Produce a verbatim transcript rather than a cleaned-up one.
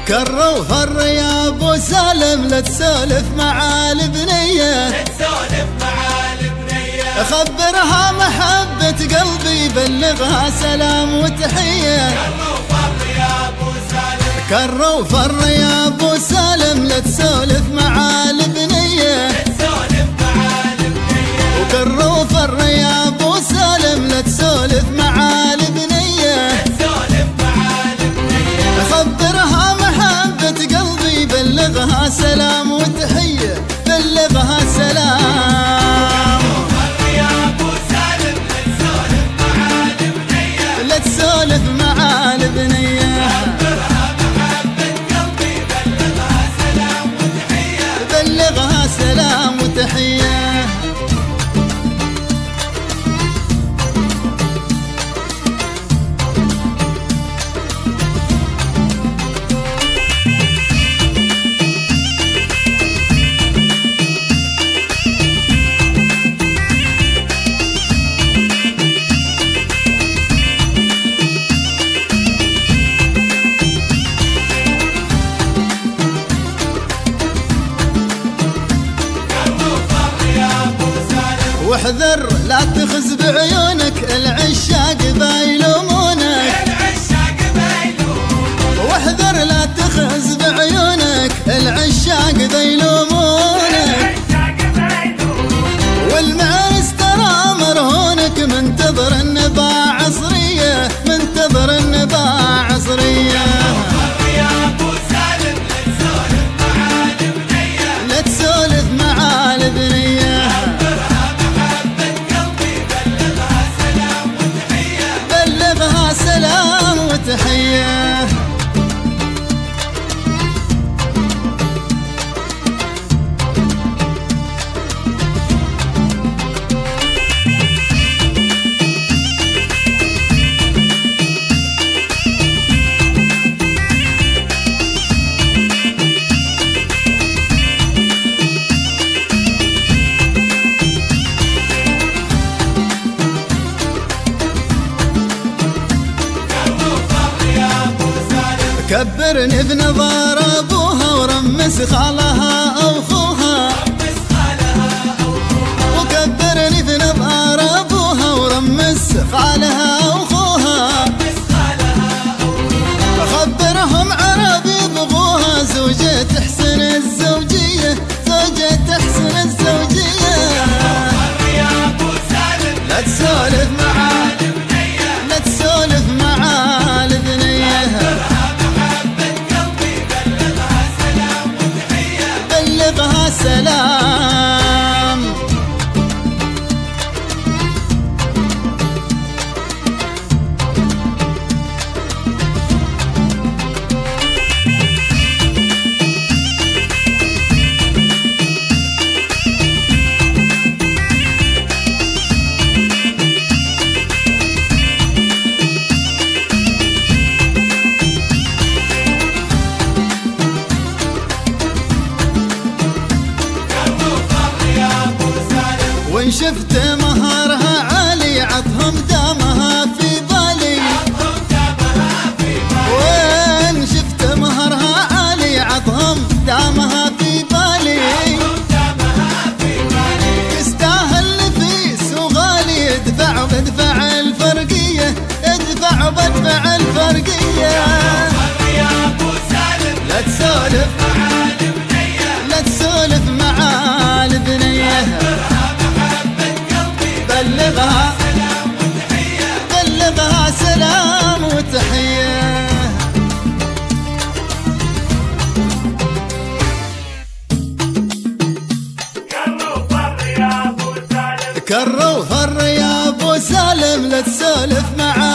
كر وفر يا ابو سالم، لا تسولف مع البنيه، لا تسولف مع البنيه، خبرها محبة قلبي، بلغها سلام وتحيه. كر وفر يا ابو سالم، كر وفر يا ابو سالم، لا تسولف مع البنيه، لا تسولف مع البنيه، وكر وفر يا ابو سالم، لا تسولف مع البنيه، لا تسولف مع البنيه، خبرها محبة قلبي، بلغها سلام وتحيه، بلغها سلام. يا ابو سالم لا تسولف مع البنيه، لا تسولف مع البنيه، خبرها محبة قلبي، بلغها سلام وتحيه، بلغها سلام وتحيه. واحذر لا تخز بعيونك، العشاق بايلومونك، العشاق بايلومونك، واحذر لا تخز بعيونك، العشاق بايلومونك، والمعز ترى مرهونك، منتظر النباع عصريه، منتظر النباع عصريه. يا ابو سالم لا تسولف مع البنيه، لا تسولف مع البنيه، بلغها سلام وتحيه. كبرني بنظار ابوها، ورمس خالها او خوها، وكبرني بنظار ابوها، ورمس خالها او خوها، خبرهم عربي يبغوها، زوجة تحسن الزوجيه، زوجة تحسن الزوجيه. لا تسولف مع لا تسولف مع البنيه، بلغها سلام. وإن شفت مهارها عالي، عطهم دامها في بالي، وإن شفت مهارها عالي، عطهم دامها في بالي، تستاهل نفيس وغالي، ادفع بدفع الفرقية، ادفع بدفع الفرقية. لا تسولف لا تسولف مع البنيه، بلغها بلغها سلام وتحيه. كر وفر يا ابو سالم، لا تسولف مع